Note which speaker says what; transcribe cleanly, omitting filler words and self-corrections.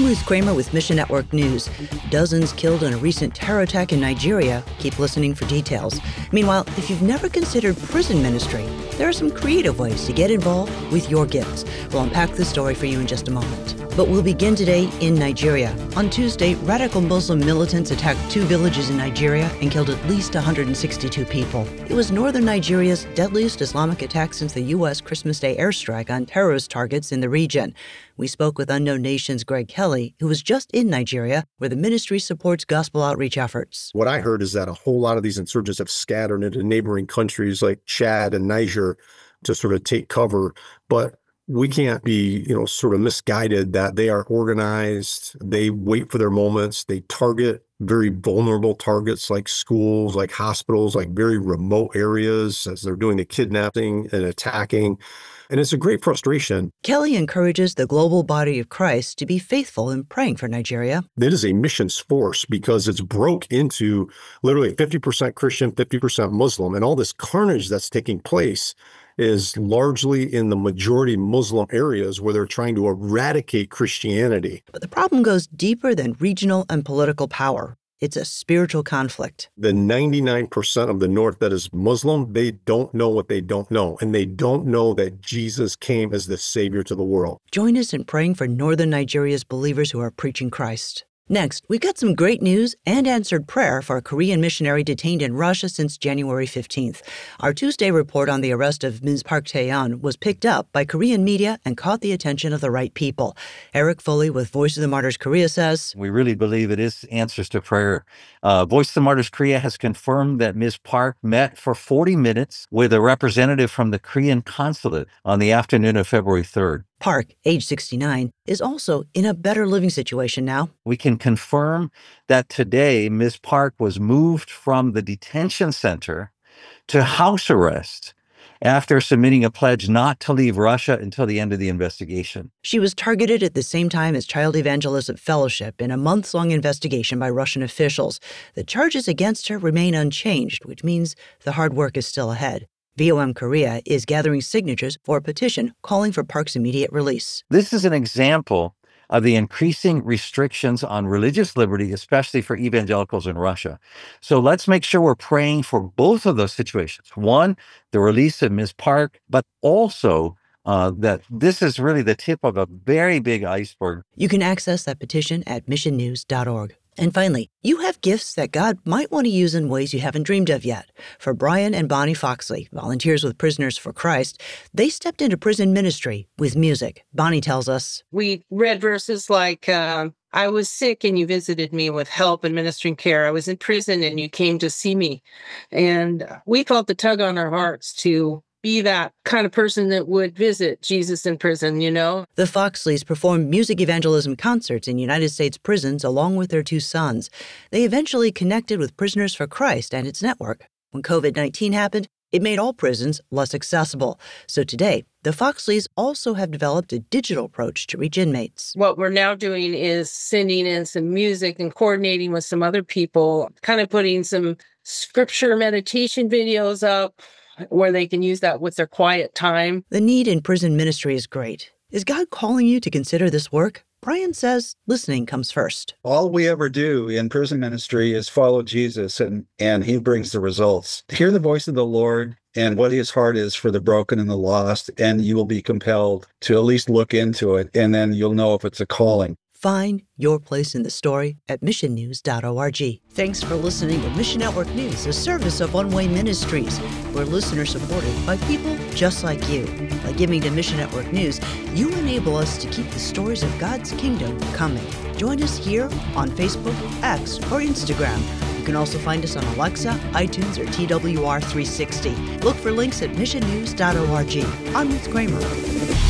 Speaker 1: Ruth Kramer with Mission Network News. Dozens killed in a recent terror attack in Nigeria. Keep listening for details. Meanwhile, if you've never considered prison ministry, there are some creative ways to get involved with your gifts. We'll unpack this story for you in just a moment. But we'll begin today in Nigeria. On Tuesday, radical Muslim militants attacked 2 villages in Nigeria and killed at least 162 people. It was northern Nigeria's deadliest Islamic attack since the U.S. Christmas Day airstrike on terrorist targets in the region. We spoke with Unknown Nation's Greg Kelly, who was just in Nigeria, where the ministry supports gospel outreach efforts.
Speaker 2: What I heard is that a whole lot of these insurgents have scattered into neighboring countries like Chad and Niger to sort of take cover. But we can't be, sort of misguided that they are organized. They wait for their moments. They target very vulnerable targets like schools, like hospitals, like very remote areas as they're doing the kidnapping and attacking. And it's a great frustration.
Speaker 1: Kelly encourages the global body of Christ to be faithful in praying for Nigeria.
Speaker 2: It is a missions force because it's broke into literally 50% Christian, 50% Muslim. And all this carnage that's taking place is largely in the majority Muslim areas where they're trying to eradicate Christianity.
Speaker 1: But the problem goes deeper than regional and political power. It's a spiritual conflict.
Speaker 2: The 99% of the North that is Muslim, they don't know what they don't know. And they don't know that Jesus came as the Savior to the world.
Speaker 1: Join us in praying for northern Nigeria's believers who are preaching Christ. Next, we've got some great news and answered prayer for a Korean missionary detained in Russia since January 15th. Our Tuesday report on the arrest of Ms. Park Tae-yeon was picked up by Korean media and caught the attention of the right people. Eric Foley with Voice of the Martyrs Korea says,
Speaker 3: "We really believe it is answers to prayer. Voice of the Martyrs Korea has confirmed that Ms. Park met for 40 minutes with a representative from the Korean consulate on the afternoon of February 3rd.
Speaker 1: Park, age 69, is also in a better living situation now.
Speaker 3: We can confirm that today Ms. Park was moved from the detention center to house arrest after submitting a pledge not to leave Russia until the end of the investigation.
Speaker 1: She was targeted at the same time as Child Evangelism Fellowship in a months-long investigation by Russian officials. The charges against her remain unchanged, which means the hard work is still ahead. VOM Korea is gathering signatures for a petition calling for Park's immediate release.
Speaker 3: This is an example of the increasing restrictions on religious liberty, especially for evangelicals in Russia. So let's make sure we're praying for both of those situations. One, the release of Ms. Park, but also that this is really the tip of a very big iceberg.
Speaker 1: You can access that petition at missionnews.org. And finally, you have gifts that God might want to use in ways you haven't dreamed of yet. For Brian and Bonnie Foxley, volunteers with Prisoners for Christ, they stepped into prison ministry with music. Bonnie tells us,
Speaker 4: "We read verses like, I was sick and you visited me with help and ministering care. I was in prison and you came to see me." And we felt the tug on our hearts to be that kind of person that would visit Jesus in prison,
Speaker 1: The Foxleys performed music evangelism concerts in United States prisons along with their 2 sons. They eventually connected with Prisoners for Christ and its network. When COVID-19 happened, it made all prisons less accessible. So today, the Foxleys also have developed a digital approach to reach inmates.
Speaker 4: What we're now doing is sending in some music and coordinating with some other people, kind of putting some scripture meditation videos up, where they can use that with their quiet time.
Speaker 1: The need in prison ministry is great. Is God calling you to consider this work? Brian says listening comes first.
Speaker 5: All we ever do in prison ministry is follow Jesus, and he brings the results. Hear the voice of the Lord and what his heart is for the broken and the lost, and you will be compelled to at least look into it, and then you'll know if it's a calling.
Speaker 1: Find your place in the story at missionnews.org. Thanks for listening to Mission Network News, a service of One Way Ministries. We're listener supported by people just like you. By giving to Mission Network News, you enable us to keep the stories of God's kingdom coming. Join us here on Facebook, X, or Instagram. You can also find us on Alexa, iTunes, or TWR360. Look for links at missionnews.org. I'm Ruth Kramer.